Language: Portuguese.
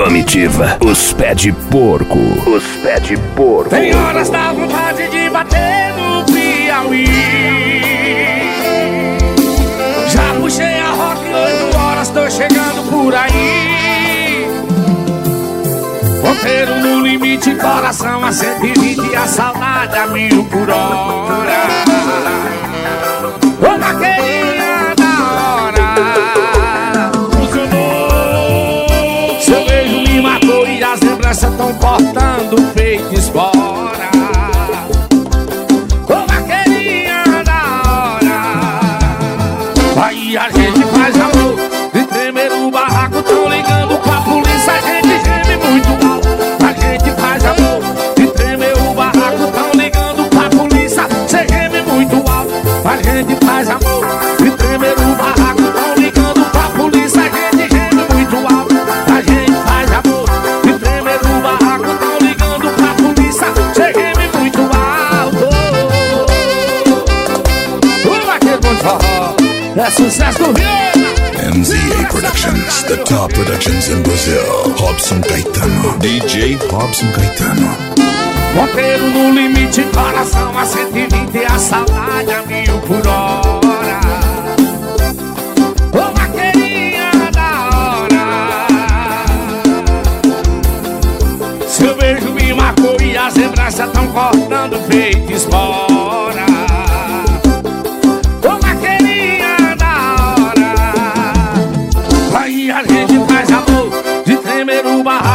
Comitiva, os pé de porco. Os pé de porco. Tem horas da vontade de bater no Piauí. Já puxei a rock, 8 horas, tô chegando por aí. Ponteiro no limite, coração a 120, a saudade a 1000 por hora. Ô vaqueirinha da hora, funcionou. Seu beijo me matou e as lembranças tão cortando feito espora. Ô vaqueirinha da hora, aí a gente faz amor de tremer o barraco, tão ligando pra polícia, a gente geme muito mal. A gente faz amor de tremer o barraco, tão ligando pra polícia, cê geme muito alto. A gente faz amor de tremer o barraco, tão ligando pra polícia, a gente geme muito alto. A gente faz amor de tremer o barraco, tão ligando pra polícia, cê geme muito alto. O vaqueiro bom de forró é sucesso do Rio. MZA Productions, the top productions in Brazil. Robson Caetano, DJ Robson Caetano. Ponteiro no limite, coração a 120, a saudade a 1000 por hora. Ô vaqueirinha da hora, seu beijo me marcou e as lembranças tão cortando feito espora. Ô vaqueirinha da hora, aí a gente faz amor de tremer o barraco,